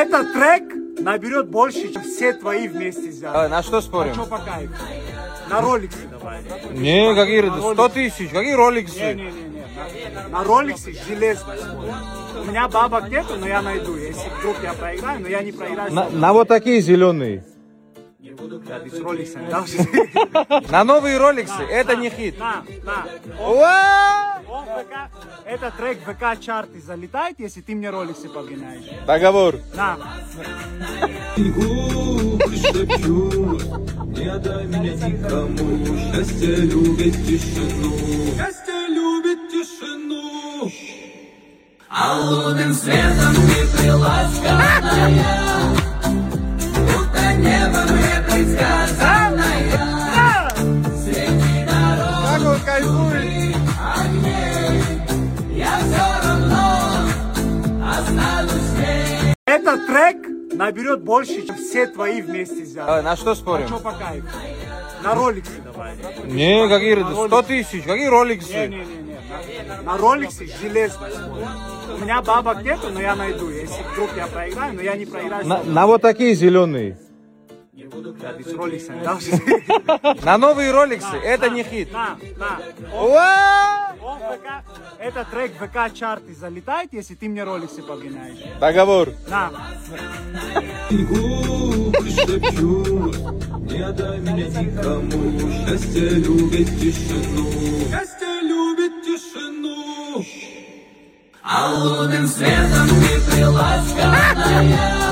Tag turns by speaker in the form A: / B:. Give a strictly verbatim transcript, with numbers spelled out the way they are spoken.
A: Этот трек наберет больше, чем все твои вместе взяты.
B: А, на что спорим?
A: А что по кайфу? На роликсы давай.
B: Не, какие сто тысяч, какие роликсы?
A: Не, не, не, не. На, на роликсы железно спорим. У меня бабок нету, но я найду. Если вдруг я проиграю, но я не проиграю.
B: На, на вот такие зеленые.
A: Я без роликсов не дал.
B: На новые роликсы, это не хит.
A: На, на.
B: Уа!
A: Он в ВК, этот трек в ВК-чарты залетает, если ты мне роликсы погоняешь.
B: Договор.
A: На.
C: Не дай меня никому, счастье любит тишину. Счастье любит тишину. А лунным светом ты приласканная, будто небо мне предсказанная. Среди дорог,
B: Как он кайфует.
C: огней, я все равно останусь с ней.
A: Этот трек наберет больше, чем все твои вместе взяты.
B: А, на что
A: А
B: спорим?
A: что по кайфу? На роликсы давай.
B: Не, какие сто тысяч, какие
A: Не,
B: роликсы?
A: не, не, не. На, на роликсы железно спорим. У меня бабок нету, но я найду. Если вдруг я проиграю, но я не проиграю.
B: На, на вот такие зеленые.
A: Я без роликсов не дал.
B: На новые роликсы, это не хит.
A: На, на.
B: Уа!
A: Он в ВК, этот трек в ВК-чарты залетает, если ты мне роликсы погоняешь.
B: Договор.
A: На.
C: Губы шепчут, не дай меня никому, счастье любит тишину. Счастье любит тишину. А лунным светом ты приласканная.